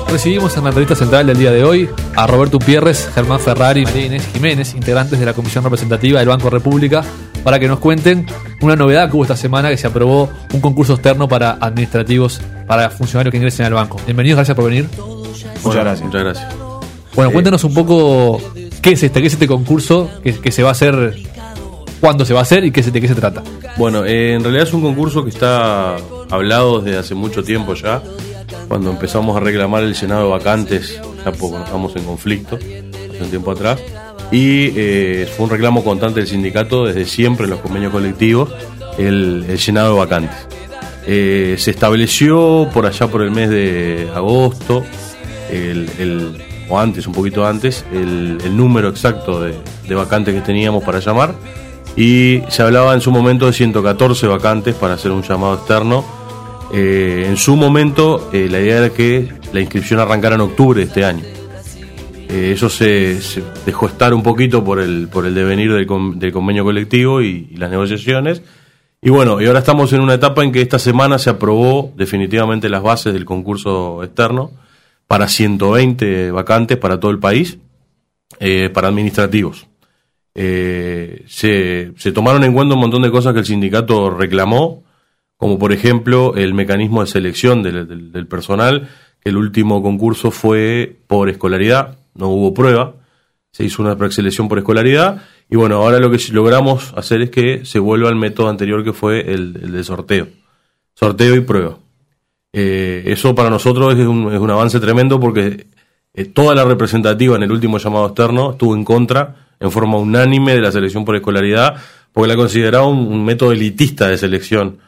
Recibimos en la entrevista central del día de hoy a Roberto Pierres, Germán Ferrari y María Inés Jiménez, integrantes de la Comisión Representativa del Banco República, para que nos cuenten una novedad que hubo esta semana, que se aprobó un concurso externo para administrativos, para funcionarios que ingresen al banco. Bienvenidos, gracias por venir. Muchas gracias. Bueno, cuéntanos un poco qué es este concurso que se va a hacer, cuándo se va a hacer y de qué se trata. Bueno, en realidad es un concurso que está hablado desde hace mucho tiempo ya, cuando empezamos a reclamar el llenado de vacantes, ya porque estamos en conflicto, hace un tiempo atrás, y fue un reclamo constante del sindicato desde siempre en los convenios colectivos, el llenado de vacantes. Se estableció por allá por el mes de agosto, o antes, un poquito antes, el número exacto de vacantes que teníamos para llamar, y se hablaba en su momento de 114 vacantes para hacer un llamado externo. En su momento la idea era que la inscripción arrancara en octubre de este año. Eso se dejó estar un poquito por el devenir del convenio colectivo y las negociaciones. Y bueno, y ahora estamos en una etapa en que esta semana se aprobó definitivamente las bases del concurso externo para 120 vacantes para todo el país, para administrativos. Se tomaron en cuenta un montón de cosas que el sindicato reclamó, como por ejemplo el mecanismo de selección del personal, que el último concurso fue por escolaridad, no hubo prueba, se hizo una preselección por escolaridad, y bueno, ahora lo que logramos hacer es que se vuelva al método anterior, que fue el de sorteo y prueba. Eso para nosotros es un avance tremendo, porque toda la representativa en el último llamado externo estuvo en contra, en forma unánime, de la selección por escolaridad, porque la consideraba un método elitista de selección,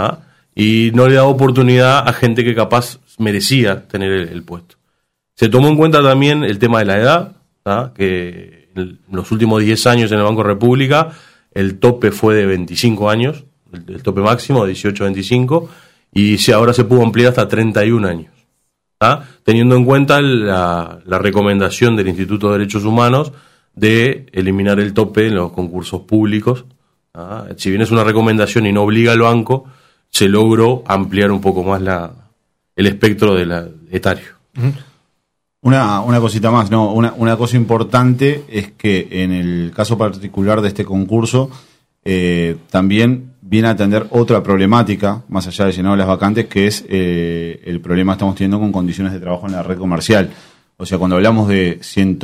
y no le da oportunidad a gente que capaz merecía tener el puesto. Se tomó en cuenta también el tema de la edad, que en los últimos 10 años en el Banco República el tope fue de 25 años, el tope máximo de 18 a 25, y ahora se pudo ampliar hasta 31 años, teniendo en cuenta la recomendación del Instituto de Derechos Humanos de eliminar el tope en los concursos públicos. Si bien es una recomendación y no obliga al banco, se logró ampliar un poco más el espectro etario. Una cosita más, una cosa importante es que en el caso particular de este concurso también viene a atender otra problemática, más allá de llenado de las vacantes, que es el problema que estamos teniendo con condiciones de trabajo en la red comercial. O sea, cuando hablamos de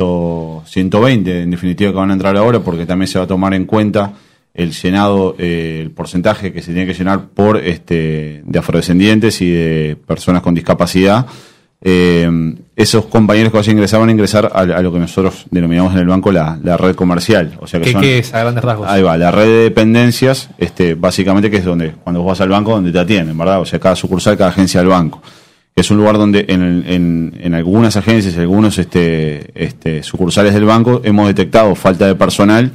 120, en definitiva, que van a entrar ahora, porque también se va a tomar en cuenta el llenado, el porcentaje que se tiene que llenar por de afrodescendientes y de personas con discapacidad, esos compañeros que vayan a ingresar van a ingresar a lo que nosotros denominamos en el banco la red comercial. O sea que ¿Qué es a grandes rasgos? Ahí va, la red de dependencias, básicamente, que es donde, cuando vos vas al banco, donde te atienden, ¿verdad? O sea, cada sucursal, cada agencia del banco. Es un lugar donde en algunas agencias, algunos sucursales del banco, hemos detectado falta de personal,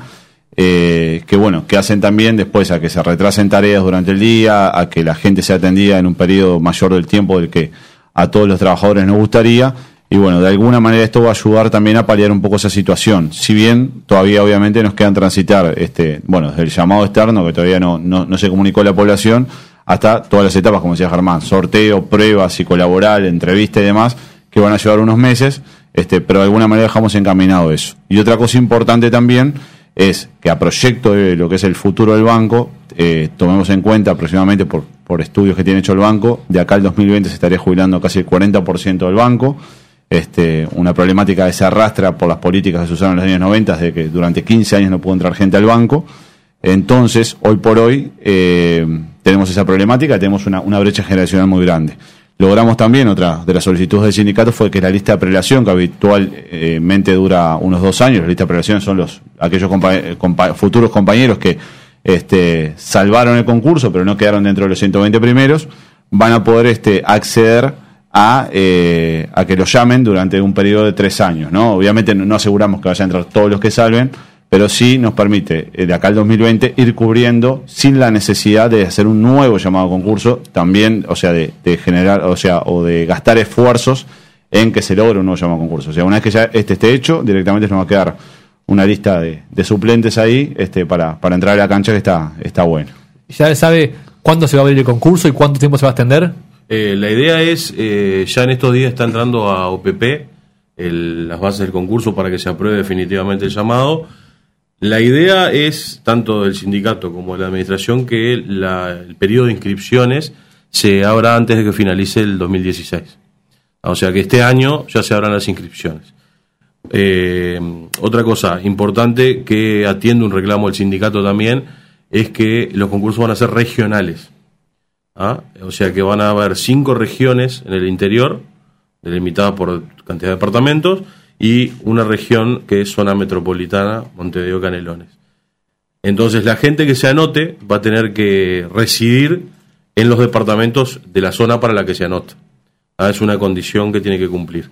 que hacen también después a que se retrasen tareas durante el día, a que la gente sea atendida en un periodo mayor del tiempo del que a todos los trabajadores nos gustaría. Y bueno, de alguna manera esto va a ayudar también a paliar un poco esa situación. Si bien todavía obviamente nos quedan transitar, desde el llamado externo, que todavía no se comunicó a la población, hasta todas las etapas, como decía Germán, sorteo, pruebas, psicolaboral, entrevista y demás, que van a llevar unos meses, pero de alguna manera dejamos encaminado eso. Y otra cosa importante también es que a proyecto de lo que es el futuro del banco, tomemos en cuenta aproximadamente por estudios que tiene hecho el banco, de acá al 2020 se estaría jubilando casi el 40% del banco. Una problemática que se arrastra por las políticas que se usaron en los años 90, de que durante 15 años no pudo entrar gente al banco. Entonces, hoy por hoy, tenemos esa problemática, tenemos una brecha generacional muy grande. Logramos también, otra de las solicitudes del sindicato fue que la lista de prelación, que habitualmente dura unos 2 años, la lista de prelación son aquellos futuros compañeros que salvaron el concurso pero no quedaron dentro de los 120 primeros, van a poder acceder a que los llamen durante un periodo de 3 años, ¿no? Obviamente no aseguramos que vayan a entrar todos los que salven, pero sí nos permite de acá al 2020 ir cubriendo sin la necesidad de hacer un nuevo llamado a concurso, también, o sea, de generar, o de gastar esfuerzos en que se logre un nuevo llamado a concurso. O sea, una vez que ya esté hecho, directamente nos va a quedar una lista de suplentes ahí para entrar a la cancha, que está bueno. ¿Ya sabe cuándo se va a abrir el concurso y cuánto tiempo se va a extender? La idea es, ya en estos días está entrando a OPP las bases del concurso para que se apruebe definitivamente el llamado. La idea es, tanto del sindicato como de la administración, que el periodo de inscripciones se abra antes de que finalice el 2016. O sea que este año ya se abran las inscripciones. Otra cosa importante que atiende un reclamo del sindicato también es que los concursos van a ser regionales. O sea que van a haber 5 regiones en el interior, delimitadas por cantidad de departamentos, y una región que es zona metropolitana, Montevideo Canelones. Entonces la gente que se anote va a tener que residir en los departamentos de la zona para la que se anota. Es una condición que tiene que cumplir.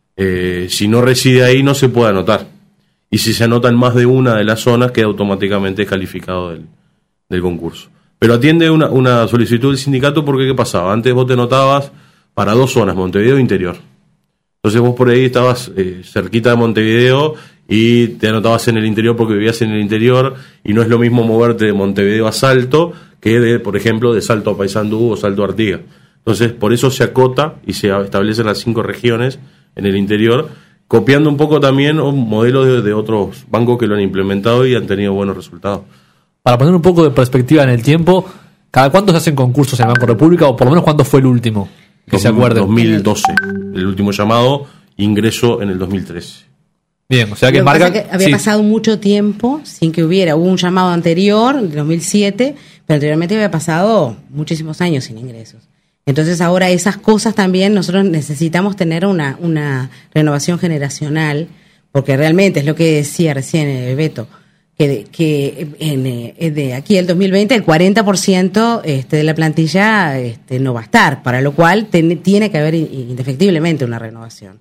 Si no reside ahí no se puede anotar, y si se anota en más de una de las zonas queda automáticamente descalificado del concurso. Pero atiende una solicitud del sindicato, porque ¿qué pasaba? Antes vos te anotabas para 2 zonas, Montevideo e interior. Entonces vos por ahí estabas cerquita de Montevideo y te anotabas en el interior porque vivías en el interior, y no es lo mismo moverte de Montevideo a Salto que por ejemplo, de Salto a Paysandú o Salto a Artigas. Entonces por eso se acota y se establecen las 5 regiones en el interior, copiando un poco también un modelo de otros bancos que lo han implementado y han tenido buenos resultados. Para poner un poco de perspectiva en el tiempo, ¿cada cuánto se hacen concursos en el Banco República, o por lo menos cuándo fue el último? Que se acuerden. 2012, el último llamado, ingreso en el 2013. Bien, o sea que marcan... Había pasado mucho tiempo sin que hubo un llamado anterior, de 2007, pero anteriormente había pasado muchísimos años sin ingresos. Entonces ahora esas cosas también nosotros necesitamos tener una renovación generacional, porque realmente es lo que decía recién Beto, que de aquí al 2020 el 40% de la plantilla no va a estar, para lo cual tiene que haber indefectiblemente una renovación,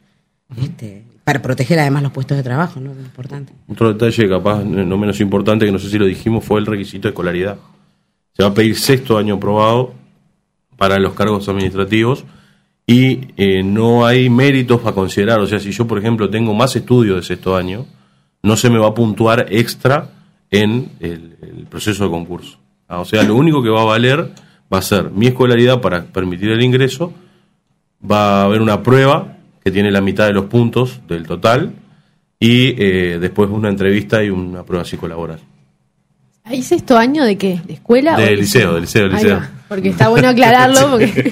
para proteger además los puestos de trabajo, ¿no? Es importante. Otro detalle capaz no menos importante, que no sé si lo dijimos, fue el requisito de escolaridad. Se va a pedir 6º año aprobado para los cargos administrativos, y no hay méritos para considerar. O sea, si yo por ejemplo tengo más estudios de 6º año, no se me va a puntuar extra en el proceso de concurso. O sea, lo único que va a valer va a ser mi escolaridad para permitir el ingreso. Va a haber una prueba que tiene la mitad de los puntos del total, y después una entrevista y una prueba psicolaboral. ¿Hay 6º año de qué? ¿De escuela? De liceo. Porque está bueno aclararlo, porque...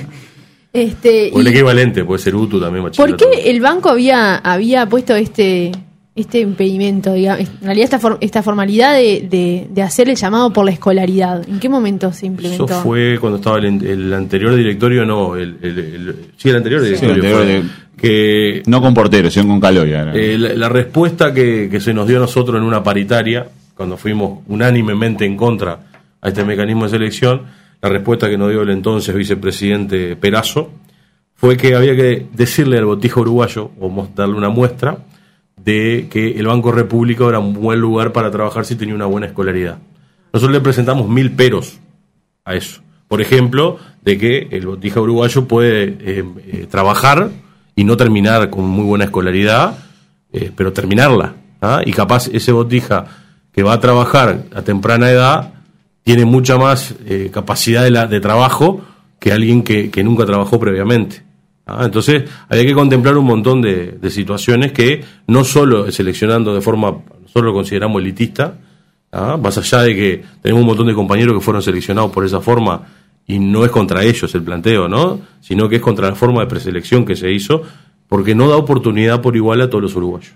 o el equivalente, puede ser UTU también. ¿Por qué el banco había puesto este impedimento, digamos, en realidad esta formalidad de hacer el llamado por la escolaridad? ¿En qué momento se implementó? Eso fue cuando estaba el anterior directorio, no, el anterior directorio, que no con Portero, sino con Caloya. La respuesta que se nos dio a nosotros en una paritaria, cuando fuimos unánimemente en contra a este mecanismo de selección, la respuesta que nos dio el entonces vicepresidente Perazo fue que había que decirle al botija uruguayo, o darle una muestra de que el Banco República era un buen lugar para trabajar si tenía una buena escolaridad. Nosotros le presentamos 1000 peros a eso. Por ejemplo, de que el botija uruguayo puede trabajar y no terminar con muy buena escolaridad, pero terminarla. Y capaz ese botija que va a trabajar a temprana edad tiene mucha más capacidad de trabajo que alguien que nunca trabajó previamente. Entonces había que contemplar un montón de situaciones que no solo seleccionando de forma, nosotros lo consideramos elitista, más allá de que tenemos un montón de compañeros que fueron seleccionados por esa forma, y no es contra ellos el planteo, ¿no? Sino que es contra la forma de preselección que se hizo, porque no da oportunidad por igual a todos los uruguayos.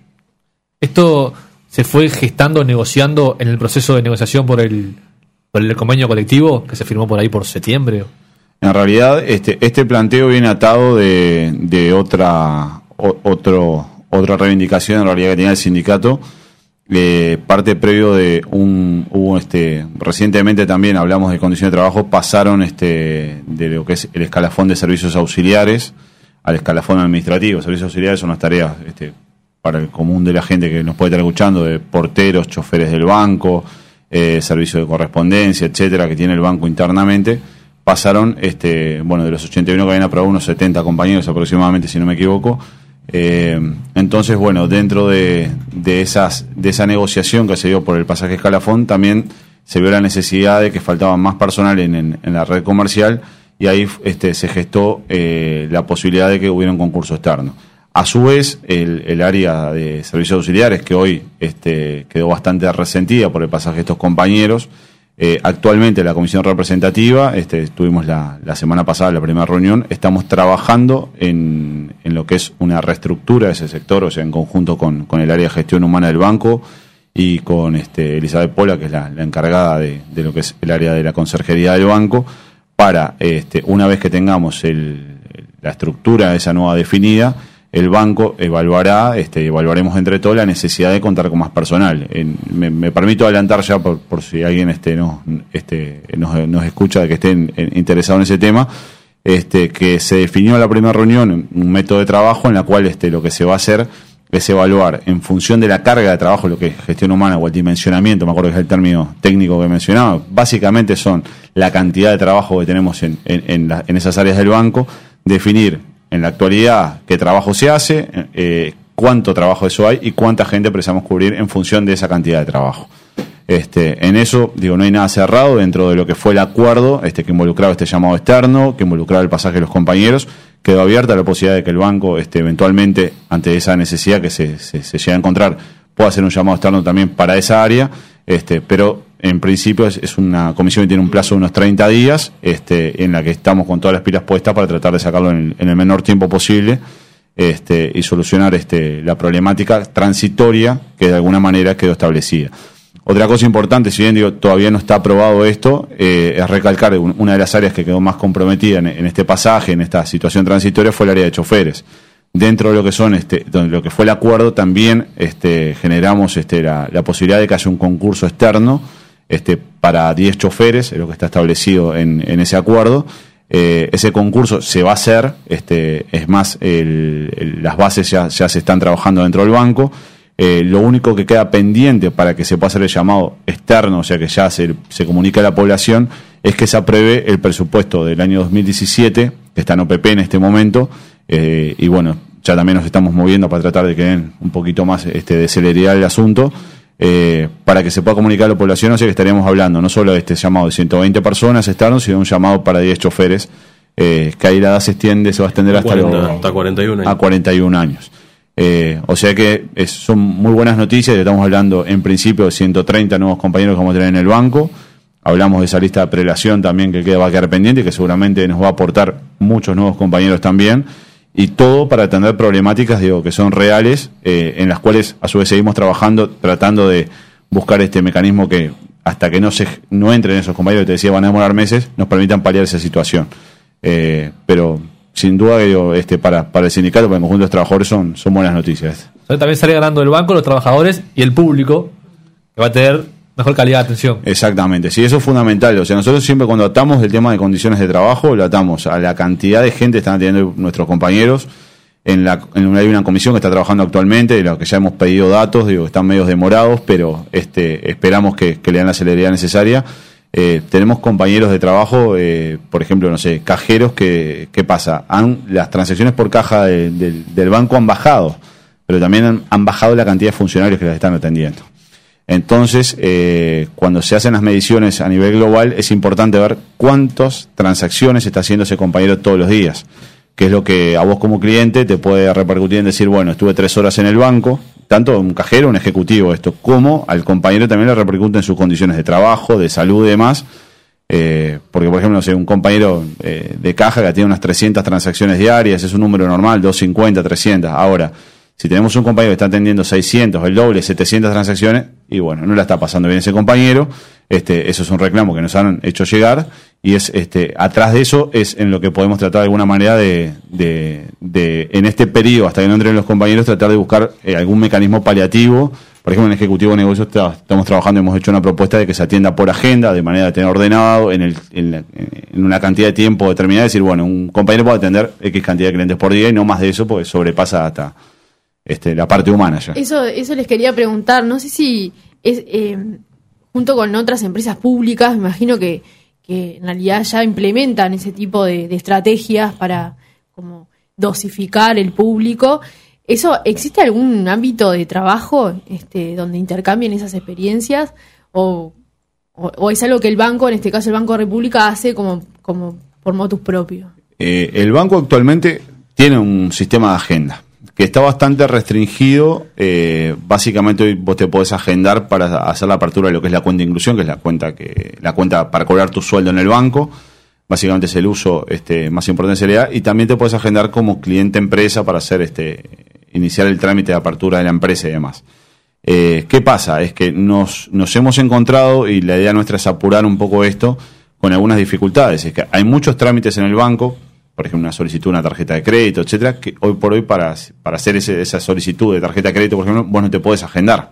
Esto se fue gestando, negociando en el proceso de negociación por el convenio colectivo que se firmó por ahí por septiembre. En realidad, este planteo viene atado de otra reivindicación en realidad que tenía el sindicato, parte previo de recientemente también hablamos de condiciones de trabajo, pasaron de lo que es el escalafón de servicios auxiliares al escalafón administrativo. Servicios auxiliares son las tareas para el común de la gente que nos puede estar escuchando, de porteros, choferes del banco, servicio de correspondencia, etcétera, que tiene el banco internamente. Pasaron, de los 81 que habían aprobado, unos 70 compañeros aproximadamente, si no me equivoco. Entonces, dentro de esa negociación que se dio por el pasaje escalafón, también se vio la necesidad de que faltaba más personal en la red comercial, y ahí se gestó la posibilidad de que hubiera un concurso externo. A su vez, el área de servicios auxiliares, que hoy quedó bastante resentida por el pasaje de estos compañeros, actualmente la comisión representativa, tuvimos la semana pasada la primera reunión, estamos trabajando en lo que es una reestructura de ese sector, o sea, en conjunto con el área de gestión humana del banco y con Elizabeth Pola, que es la encargada de lo que es el área de la conserjería del banco, para, una vez que tengamos la estructura esa nueva definida, el banco evaluaremos entre todos la necesidad de contar con más personal. Me permito adelantar ya por si alguien nos escucha de que estén interesado en ese tema, que se definió en la primera reunión un método de trabajo en la cual lo que se va a hacer es evaluar en función de la carga de trabajo, lo que es gestión humana o el dimensionamiento, me acuerdo que es el término técnico que mencionaba, básicamente son la cantidad de trabajo que tenemos en esas áreas del banco, definir en la actualidad qué trabajo se hace, cuánto trabajo de eso hay y cuánta gente precisamos cubrir en función de esa cantidad de trabajo. En eso, no hay nada cerrado dentro de lo que fue el acuerdo que involucraba este llamado externo, que involucraba el pasaje de los compañeros. Quedó abierta la posibilidad de que el banco eventualmente, ante esa necesidad que se llegue a encontrar, pueda hacer un llamado externo también para esa área, pero en principio es una comisión que tiene un plazo de unos 30 días, en la que estamos con todas las pilas puestas para tratar de sacarlo en el menor tiempo posible, y solucionar la problemática transitoria que de alguna manera quedó establecida. Otra cosa importante, si bien todavía no está aprobado esto, es recalcar una de las áreas que quedó más comprometida en este pasaje, en esta situación transitoria, fue el área de choferes. Dentro de lo que son lo que fue el acuerdo, también generamos la posibilidad de que haya un concurso externo para 10 choferes, es lo que está establecido en ese acuerdo. Ese concurso se va a hacer, es más, las bases ya se están trabajando dentro del banco. Lo único que queda pendiente para que se pueda hacer el llamado externo, o sea que ya se comunique a la población, es que se apruebe el presupuesto del año 2017, que está en OPP en este momento, y bueno, ya también nos estamos moviendo para tratar de que den un poquito más de celeridad el asunto, para que se pueda comunicar a la población. O sea que estaríamos hablando no solo de este llamado de 120 personas externos, sino un llamado para 10 choferes, que ahí la edad se va a extender hasta 41 años. A 41 años. O sea que son muy buenas noticias. Estamos hablando en principio de 130 nuevos compañeros que vamos a tener en el banco. Hablamos de esa lista de prelación también que va a quedar pendiente y que seguramente nos va a aportar muchos nuevos compañeros también. Y todo para atender problemáticas que son reales, en las cuales a su vez seguimos trabajando, tratando de buscar este mecanismo que hasta que no entren esos compañeros que te decía van a demorar meses, nos permitan paliar esa situación. Pero sin duda para el sindicato, para el conjunto de los trabajadores son buenas noticias. También sale ganando el banco, los trabajadores y el público, que va a tener mejor calidad de atención. Exactamente, sí, eso es fundamental. O sea, nosotros siempre cuando atamos el tema de condiciones de trabajo, lo atamos a la cantidad de gente que están atendiendo nuestros compañeros. Hay una comisión que está trabajando actualmente, de la que ya hemos pedido datos, que están medio demorados, pero esperamos que le den la celeridad necesaria. Tenemos compañeros de trabajo, por ejemplo, cajeros ¿qué pasa? Las transacciones por caja del banco han bajado, pero también han bajado la cantidad de funcionarios que las están atendiendo. Entonces, cuando se hacen las mediciones a nivel global, es importante ver cuántas transacciones está haciendo ese compañero todos los días, que es lo que a vos como cliente te puede repercutir en decir, bueno, estuve 3 horas en el banco, tanto un cajero, un ejecutivo, como al compañero también le repercute en sus condiciones de trabajo, de salud y demás, porque por ejemplo, un compañero de caja que tiene unas 300 transacciones diarias, es un número normal, 250, 300, ahora, si tenemos un compañero que está atendiendo 600, el doble, 700 transacciones, y bueno, no la está pasando bien ese compañero, eso es un reclamo que nos han hecho llegar, y es atrás de eso es en lo que podemos tratar de alguna manera de en este periodo, hasta que no entren los compañeros, tratar de buscar algún mecanismo paliativo. Por ejemplo, en Ejecutivo de Negocios estamos trabajando, hemos hecho una propuesta de que se atienda por agenda, de manera de tener ordenado en una cantidad de tiempo determinada, decir, bueno, un compañero puede atender X cantidad de clientes por día y no más de eso, porque sobrepasa hasta la parte humana ya. Eso les quería preguntar, no sé si es junto con otras empresas públicas, me imagino que en realidad ya implementan ese tipo de estrategias para como dosificar el público. ¿Existe algún ámbito de trabajo donde intercambien esas experiencias? ¿O es algo que el banco, en este caso el Banco República, hace como por motus propio? El banco actualmente tiene un sistema de agenda que está bastante restringido. Básicamente hoy vos te podés agendar para hacer la apertura de lo que es la cuenta de inclusión, que es la cuenta para cobrar tu sueldo en el banco. Básicamente es el uso más importante que se le da, y también te puedes agendar como cliente empresa para hacer iniciar el trámite de apertura de la empresa y demás. ¿Qué pasa? Es que nos hemos encontrado, y la idea nuestra es apurar un poco esto, con algunas dificultades. Es que hay muchos trámites en el banco, por ejemplo, una solicitud, una tarjeta de crédito, etcétera, que hoy por hoy para hacer esa solicitud de tarjeta de crédito, por ejemplo, vos no te podés agendar.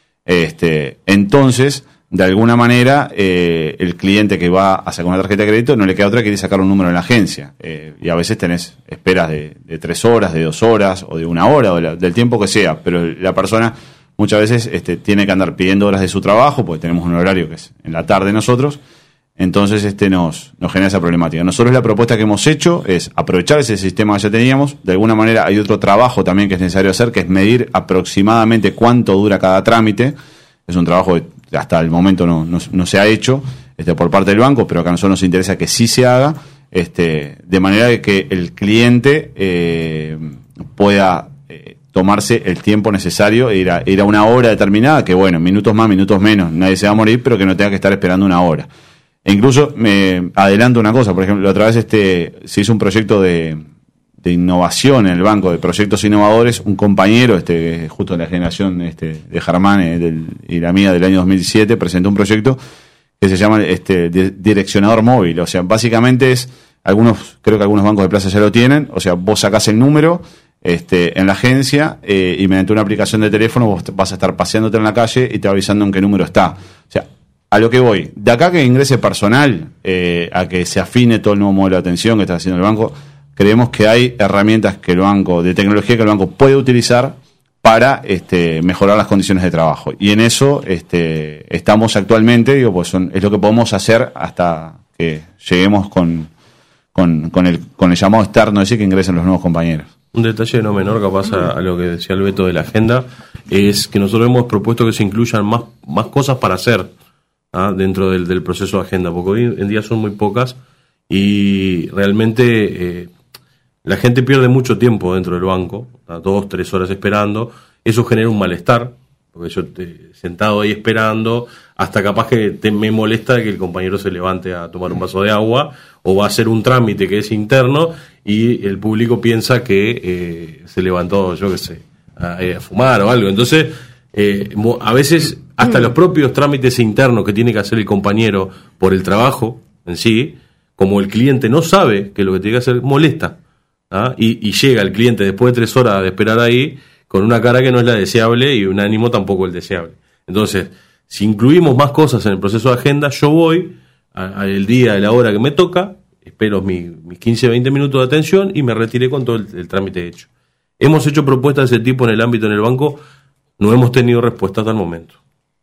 Entonces, de alguna manera, el cliente que va a sacar una tarjeta de crédito no le queda otra que ir a sacar un número en la agencia. Y a veces tenés esperas de 3 horas, de 2 horas, o de 1 hora, o del tiempo que sea. Pero la persona muchas veces tiene que andar pidiendo horas de su trabajo, porque tenemos un horario que es en la tarde nosotros. Entonces nos genera esa problemática. Nosotros la propuesta que hemos hecho es aprovechar ese sistema que ya teníamos. De alguna manera hay otro trabajo también que es necesario hacer, que es medir aproximadamente cuánto dura cada trámite. Es un trabajo que hasta el momento no se ha hecho por parte del banco, pero acá a nosotros nos interesa que sí se haga, de manera de que el cliente pueda tomarse el tiempo necesario e ir a una hora determinada, que bueno, minutos más, minutos menos, nadie se va a morir, pero que no tenga que estar esperando 1 hora. E incluso me adelanto una cosa, por ejemplo, la otra vez se hizo un proyecto de innovación en el banco, de proyectos innovadores. Un compañero, justo de la generación de Germán y la mía del año 2017, presentó un proyecto que se llama direccionador móvil. O sea, básicamente creo que algunos bancos de plaza ya lo tienen. O sea, vos sacás el número en la agencia, y mediante una aplicación de teléfono vos vas a estar paseándote en la calle y te va avisando en qué número está. O sea, a lo que voy, de acá que ingrese personal, a que se afine todo el nuevo modelo de atención que está haciendo el banco, creemos que hay herramientas de tecnología que el banco puede utilizar para mejorar las condiciones de trabajo. Y en eso estamos actualmente, pues es lo que podemos hacer hasta que lleguemos con el llamado externo, es decir, que ingresen los nuevos compañeros. Un detalle no menor, capaz a lo que decía el Beto de la agenda, es que nosotros hemos propuesto que se incluyan más cosas para hacer dentro del proceso de agenda, porque hoy en día son muy pocas y realmente la gente pierde mucho tiempo dentro del banco, 2-3 horas esperando. Eso genera un malestar, porque yo sentado ahí esperando, hasta capaz que me molesta que el compañero se levante a tomar un vaso de agua o va a hacer un trámite que es interno y el público piensa que se levantó, yo qué sé, a fumar o algo. Entonces, a veces hasta los propios trámites internos que tiene que hacer el compañero por el trabajo en sí, como el cliente no sabe que lo que tiene que hacer, molesta. Y llega el cliente después de 3 horas de esperar ahí con una cara que no es la deseable y un ánimo tampoco el deseable. Entonces, si incluimos más cosas en el proceso de agenda, yo voy al día, a la hora que me toca, espero mis 15-20 minutos de atención y me retiré con todo el trámite hecho. Hemos hecho propuestas de ese tipo en el ámbito en el banco, no hemos tenido respuesta hasta el momento.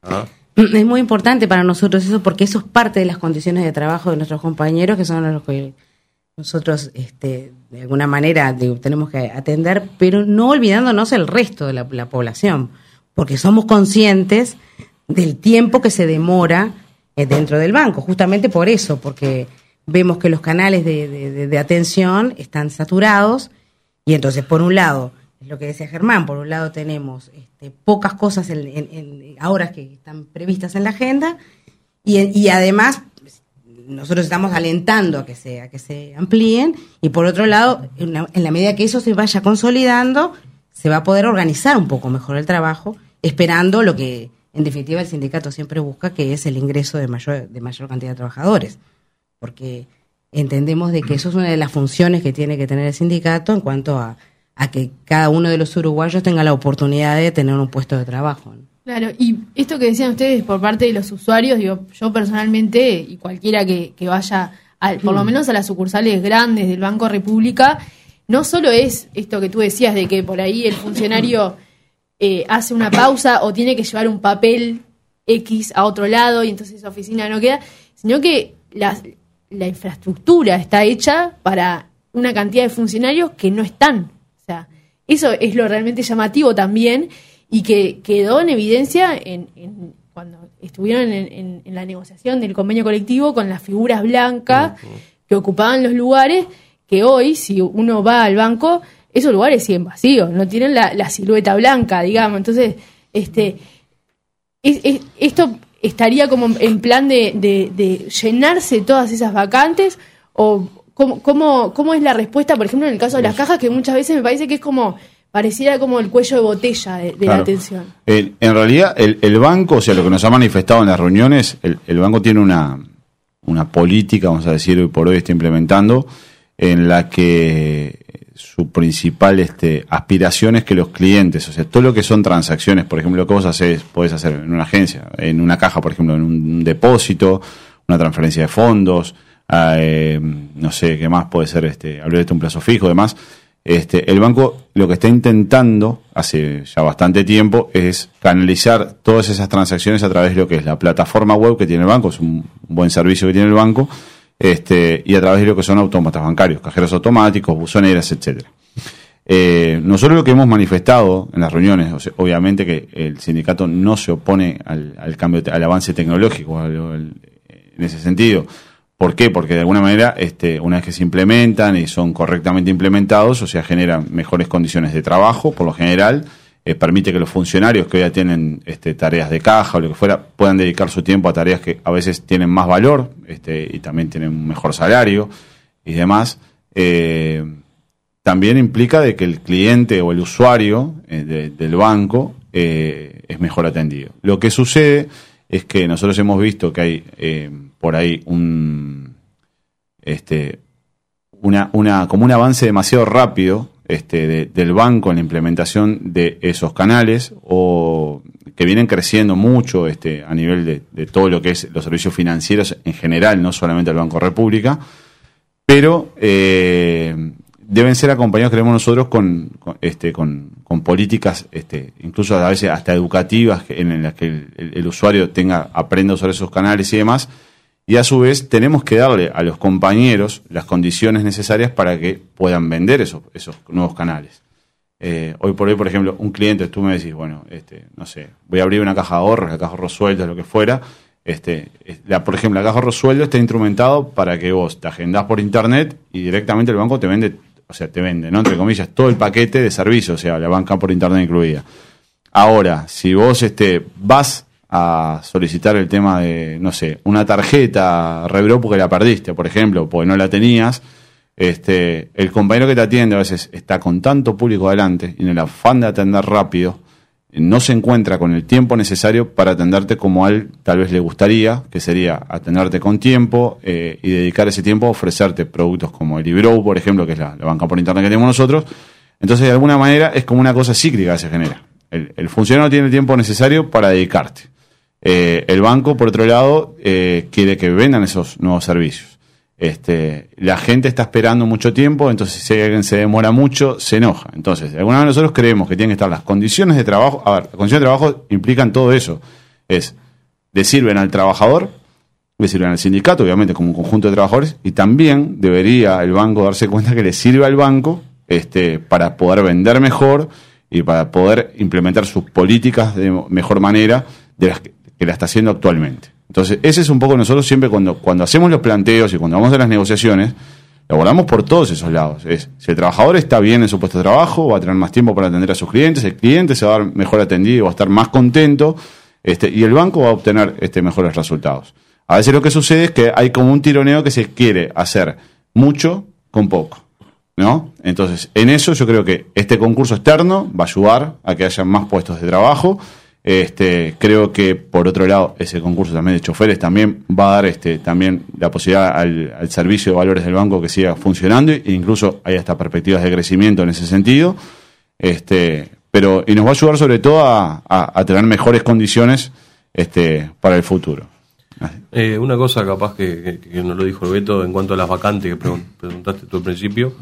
Es muy importante para nosotros eso, porque eso es parte de las condiciones de trabajo de nuestros compañeros, que son los que nosotros de alguna manera tenemos que atender, pero no olvidándonos el resto de la población, porque somos conscientes del tiempo que se demora dentro del banco, justamente por eso, porque vemos que los canales de atención están saturados, y entonces por un lado, es lo que decía Germán, por un lado tenemos pocas cosas en horas que están previstas en la agenda, y además nosotros estamos alentando a que se amplíen, y por otro lado, en la medida que eso se vaya consolidando, se va a poder organizar un poco mejor el trabajo, esperando lo que en definitiva el sindicato siempre busca, que es el ingreso de mayor cantidad de trabajadores, porque entendemos de que eso es una de las funciones que tiene que tener el sindicato en cuanto a que cada uno de los uruguayos tenga la oportunidad de tener un puesto de trabajo, ¿no? Claro, y esto que decían ustedes por parte de los usuarios, digo, yo personalmente, y cualquiera que vaya por lo menos a las sucursales grandes del Banco República, no solo es esto que tú decías de que por ahí el funcionario hace una pausa o tiene que llevar un papel X a otro lado y entonces esa oficina no queda, sino que la infraestructura está hecha para una cantidad de funcionarios que no están. O sea, eso es lo realmente llamativo también, y que quedó en evidencia cuando estuvieron en la negociación del convenio colectivo con las figuras blancas, que ocupaban los lugares, que hoy, si uno va al banco, esos lugares siguen vacíos, no tienen la silueta blanca, digamos. Entonces, esto estaría como en plan de llenarse todas esas vacantes, o ¿cómo es la respuesta, por ejemplo, en el caso de las cajas, que muchas veces me parece que es como, pareciera como el cuello de botella de Claro. la atención? En realidad, el banco, o sea, lo que nos ha manifestado en las reuniones, el banco tiene una política, vamos a decir, hoy por hoy está implementando, en la que su principal aspiración es que los clientes, o sea, todo lo que son transacciones, por ejemplo, lo que vos podés hacer en una agencia, en una caja, por ejemplo, en un depósito, una transferencia de fondos, no sé qué más puede ser, hablé de un plazo fijo, demás. El banco lo que está intentando hace ya bastante tiempo es canalizar todas esas transacciones a través de lo que es la plataforma web que tiene el banco, es un buen servicio que tiene el banco, y a través de lo que son autómatas bancarios, cajeros automáticos, buzoneras, etcétera. Nosotros lo que hemos manifestado en las reuniones, o sea, obviamente que el sindicato no se opone al cambio, al avance tecnológico, en ese sentido. ¿Por qué? Porque de alguna manera, una vez que se implementan y son correctamente implementados, o sea, generan mejores condiciones de trabajo, por lo general, permite que los funcionarios que hoy tienen tareas de caja o lo que fuera, puedan dedicar su tiempo a tareas que a veces tienen más valor, y también tienen un mejor salario y demás. También implica de que el cliente o el usuario del banco es mejor atendido. Lo que sucede es que nosotros hemos visto que hay por ahí como un avance demasiado rápido del banco en la implementación de esos canales, o que vienen creciendo mucho a nivel de todo lo que es los servicios financieros en general, no solamente el Banco República, pero deben ser acompañados, creemos nosotros, con políticas, incluso a veces hasta educativas, en las que el usuario aprenda a usar esos canales y demás, y a su vez tenemos que darle a los compañeros las condiciones necesarias para que puedan vender esos nuevos canales. Hoy por hoy, por ejemplo, un cliente, tú me decís, bueno, no sé, voy a abrir una caja de ahorros, la caja de ahorros sueldos, lo que fuera. Por ejemplo, la caja de ahorros sueldos está instrumentado para que vos te agendás por internet y directamente el banco te vende, ¿no? Entre comillas, todo el paquete de servicios, o sea, la banca por internet incluida. Ahora, si vos vas a solicitar el tema de, no sé, una tarjeta Rebro porque la perdiste, por ejemplo, porque no la tenías, el compañero que te atiende a veces está con tanto público adelante y en el afán de atender rápido, no se encuentra con el tiempo necesario para atenderte como a él tal vez le gustaría, que sería atenderte con tiempo y dedicar ese tiempo a ofrecerte productos como el Ibrow, por ejemplo, que es la banca por internet que tenemos nosotros. Entonces, de alguna manera, es como una cosa cíclica que se genera. El funcionario no tiene el tiempo necesario para dedicarte. El banco, por otro lado, quiere que vendan esos nuevos servicios. La gente está esperando mucho tiempo, entonces si alguien se demora mucho, se enoja. Entonces, de alguna manera nosotros creemos que tienen que estar las condiciones de trabajo. A ver, las condiciones de trabajo implican todo eso. Le sirven al trabajador, le sirven al sindicato, obviamente como un conjunto de trabajadores, y también debería el banco darse cuenta que le sirve al banco para poder vender mejor y para poder implementar sus políticas de mejor manera de las que la está haciendo actualmente. Entonces, ese es un poco nosotros siempre cuando hacemos los planteos y cuando vamos a las negociaciones, lo abordamos por todos esos lados. Si el trabajador está bien en su puesto de trabajo, va a tener más tiempo para atender a sus clientes, el cliente se va a dar mejor atendido, va a estar más contento, y el banco va a obtener mejores resultados. A veces lo que sucede es que hay como un tironeo que se quiere hacer mucho con poco, ¿no? Entonces, en eso yo creo que este concurso externo va a ayudar a que haya más puestos de trabajo. Creo que por otro lado ese concurso también de choferes también va a dar también la posibilidad al servicio de valores del banco que siga funcionando, e incluso hay hasta perspectivas de crecimiento en ese sentido, y nos va a ayudar sobre todo a tener mejores condiciones para el futuro. Una cosa capaz que nos lo dijo el Beto en cuanto a las vacantes que preguntaste tú al principio,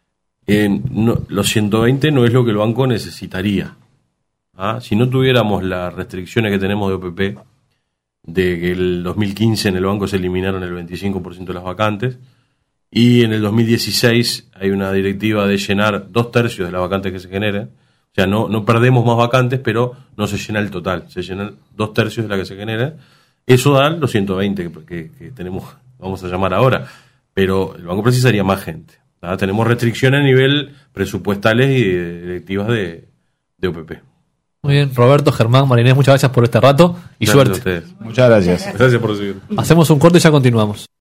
los 120 no es lo que el banco necesitaría. Si no tuviéramos las restricciones que tenemos de OPP, de que el 2015 en el banco se eliminaron el 25% de las vacantes, y en el 2016 hay una directiva de llenar 2/3 de las vacantes que se generen. O sea, no perdemos más vacantes, pero no se llena el total, se llenan 2/3 de la que se genera. Eso da los 120 que tenemos, vamos a llamar ahora. pero el banco precisaría más gente. Tenemos restricciones a nivel presupuestales y directivas de OPP. Muy bien, Roberto, Germán, Marinés, muchas gracias por este rato y Gracias suerte. a ustedes. Muchas gracias. Gracias por recibir. Hacemos un corte y ya continuamos.